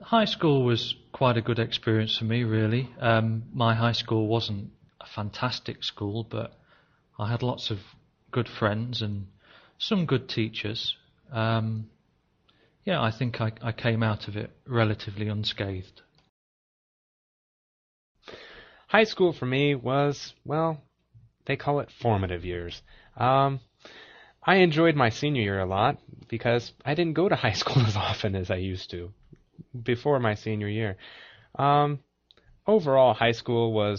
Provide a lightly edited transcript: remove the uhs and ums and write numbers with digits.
High school was quite a good experience for me, really. My high school wasn't a fantastic school, but I had lots of good friends and some good teachers. Um, yeah, I think I came out of it relatively unscathed. High school for me was, well, they call it formative years. Um, I enjoyed my senior year a lot because I didn't go to high school as often as I used to before my senior year. Um, Overall, high school was